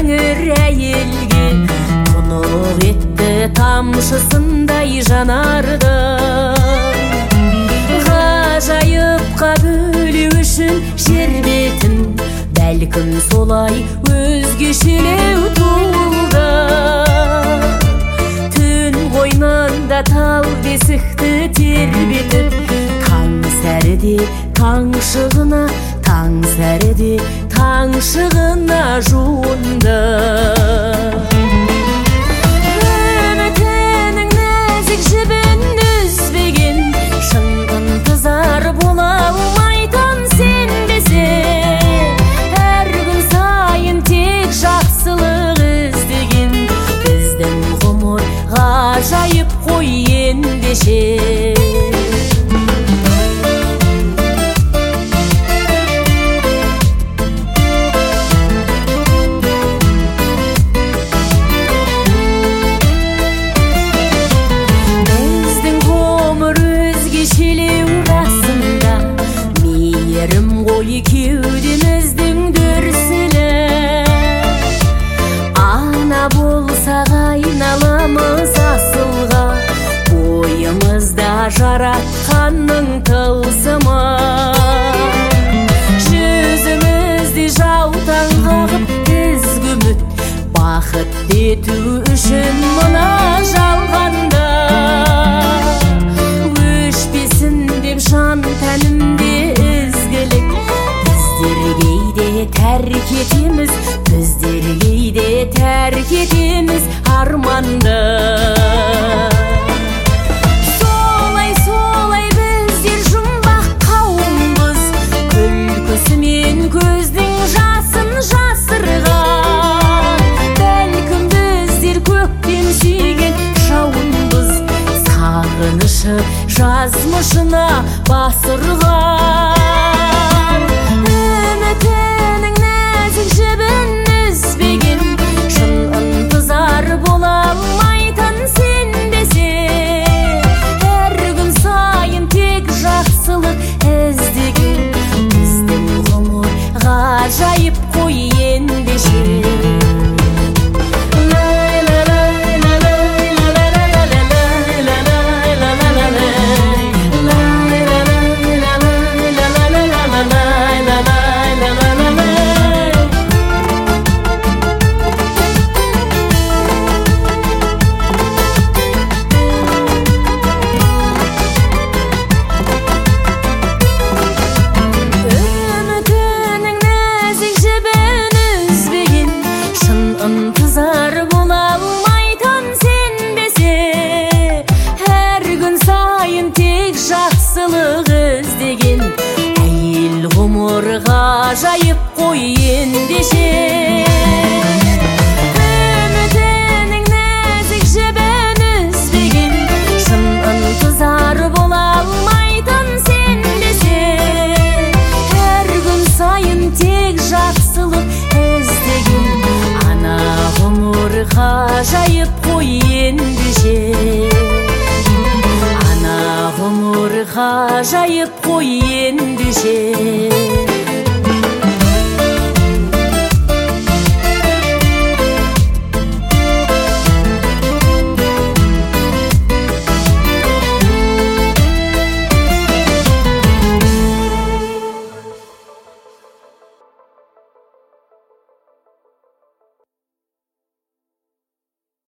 тәңір әйелге тұнық етті тамшысындай жанарды. Ғажайыпқа бөлеу үшін жер бетін бәлкім солай өзгешелеу туылды. Түн қойнында тал бесікті тербетіп, таң сәріде таң шығына, таң сәріде таң шығына жуынды. Үмітінің нәзік жібін үзбеген, шын ынтызар бола алмайтын сенбесе, әр күн сайын тек жақсылық іздеген, біздің ғұмыр ғажайып қой ендеше. Кеудеміздің дүрсілі, ана болсақ айналамыз асылға, бойымызда жаратқанның тылсымы. Жүзімізде жаутаң қағып ізгі үміт, бақыт ету үшін мына жалғанда. Өшпесін деп жан тәнімде ізгілік, тәрк етеміз, біздер кейде тәрк етеміз арманды. Солай біздер жұмбақ қауымбыз, күлкісімен көздің жасын жасырған. Бәлкім біздер көктем сүйген жауынбыз, сағынышы жазмышына басырған. Үмітінің нәзік жібін үзбеген, шын ынтызар бола алмайтын сенбесе, әр күн сайын тек жақсылық іздеген, біздің ғұмыр ғажайып қой ендеше. Ынтызар бола алмайтын сенбесе, әр күн сайын тек жақсылық іздеген, әйел ғұмыр ғажайып қой ендеше. Үмітінің нәзік жібін үзбеген, шын ынтызар бола алмайтын сенбесе, әр күн сайын тек жақсылық іздеген, ғажайып қой ендеше. Ана ғұмыр ғажайып қой ендеше.